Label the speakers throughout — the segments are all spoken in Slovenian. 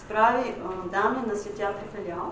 Speaker 1: Spravi, Damjan nas je tja pripeljal.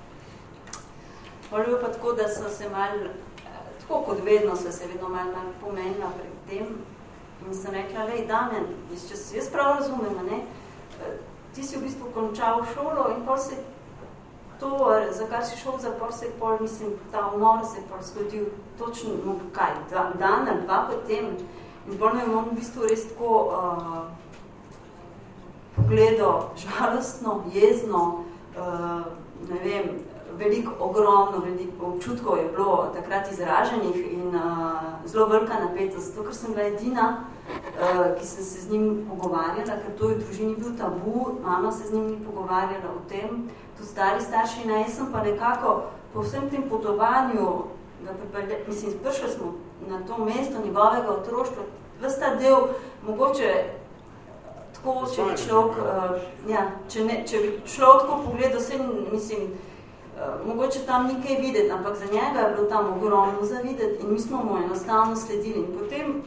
Speaker 1: Bilo pa tako, da so se malo, tako kot vedno, so se vedno malo pomenila pred tem. In sem rekla, lej, Damjan, če se jaz prav razumem, ne, ti si v bistvu končal šolo in pol se to, za kar si šel zapor, se pol, mislim, ta umor se pol zgodil točno, no, kaj, dan ali dva potem. In pol me je v bistvu res tako pogledal žalostno, jezno, ne vem, ogromno veliko občutkov je bilo takrat izraženih in zelo velika napetost. Zato, ker sem bila edina, ki sem se z njim pogovarjala, ker to je v družini bil tabu, mama se z njim ni pogovarjala o tem, tudi stari starši, ne, jaz sem pa nekako po vsem tem potovanju, mislim, prišli smo na to mesto njegovega otroštva, ves ta del, mogoče tako, če bi človek, če bi človek tako pogledal, vse, mislim, mogoče tam ni kaj videti, ampak za njega je bilo tam ogromno za videti in mi smo mu enostavno sledili. In potem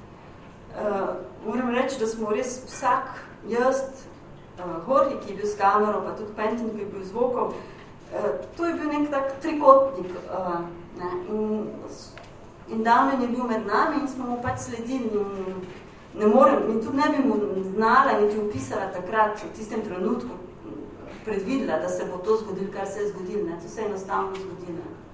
Speaker 1: moram reči, da smo res vsak, jaz, Horli, ki je bil s kamero, pa tudi Pentin, ki je bil zvokom, to je bil nek tak trikotnik. In Damjan je bil med nami in smo mu pač sledili. Ne morem, in tudi ne bi mu znala niti opisala takrat, v tistem trenutku, predvidela, da se bo to zgodilo, kar se je zgodilo. To se je enostavno zgodilo.